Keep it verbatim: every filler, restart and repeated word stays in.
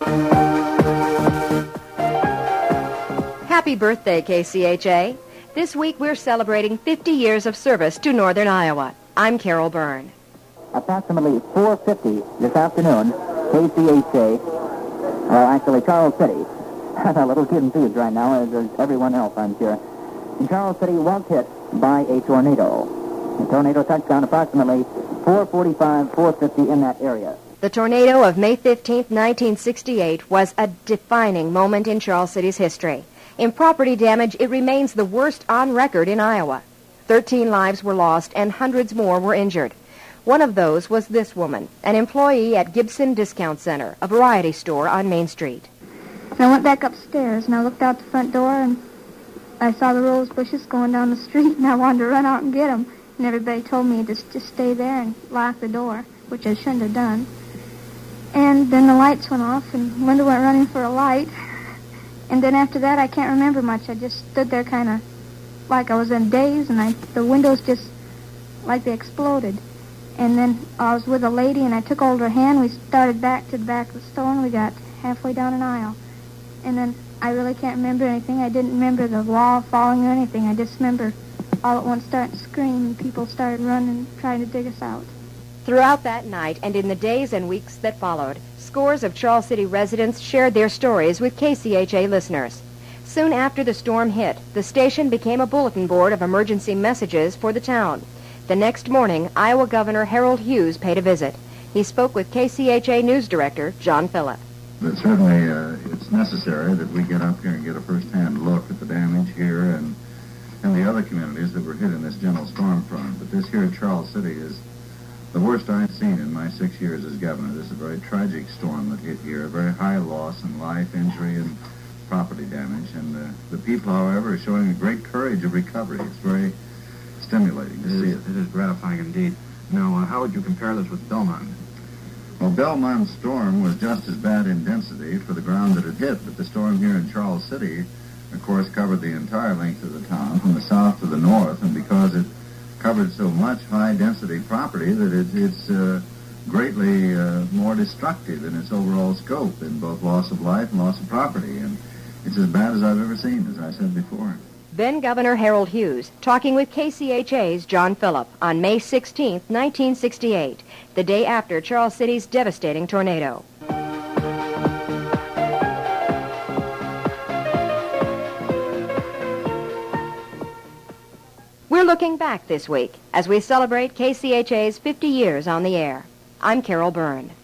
Happy birthday, K C H A. This week we're celebrating fifty years of service to Northern Iowa. I'm Carol Byrne. Approximately four fifty this afternoon, K C H A, or actually Charles City. A little confused right now, as is everyone else, I'm sure. And Charles City was hit by a tornado. The tornado touched down approximately four forty-five, four fifty in that area. The tornado of May fifteenth, nineteen sixty-eight was a defining moment in Charles City's history. In property damage, it remains the worst on record in Iowa. Thirteen lives were lost and hundreds more were injured. One of those was this woman, an employee at Gibson Discount Center, a variety store on Main Street. And I went back upstairs and I looked out the front door and I saw the rose bushes going down the street and I wanted to run out and get them. And everybody told me to just stay there and lock the door, which I shouldn't have done. And then the lights went off and Linda went running for a light. And then after that, I can't remember much. I just stood there kind of like I was in a daze, and I, the windows just, like they exploded. And then I was with a lady, and I took hold of her hand. We started back to the back of the store, and we got halfway down an aisle. And then I really can't remember anything. I didn't remember the wall falling or anything. I just remember all at once starting to scream, and people started running, trying to dig us out. Throughout that night and in the days and weeks that followed, scores of Charles City residents shared their stories with K C H A listeners. Soon after the storm hit, the station became a bulletin board of emergency messages for the town. The next morning, Iowa Governor Harold Hughes paid a visit. He spoke with K C H A News Director John Phillip. But certainly uh, it's necessary that we get up here and get a first-hand look at the damage here and, and the other communities that were hit in this gentle storm front. But this here at Charles City is the worst I've seen in my six years as governor. This is a very tragic storm that hit here, a very high loss in life, injury, and property damage. And uh, the people, however, are showing a great courage of recovery. It's very stimulating to it see is, it. It is gratifying indeed. Now, uh, how would you compare this with Belmont? Well, Belmont's storm was just as bad in density for the ground that it hit, but the storm here in Charles City, of course, covered the entire length of the town, from the south to the north, and because it covered so much high-density property that it, it's uh, greatly uh, more destructive in its overall scope in both loss of life and loss of property. And it's as bad as I've ever seen, as I said before. Then Governor Harold Hughes, talking with K C H A's John Phillip on May sixteenth, nineteen sixty-eight, the day after Charles City's devastating tornado. We're looking back this week as we celebrate K C H A's fifty years on the air. I'm Carol Byrne.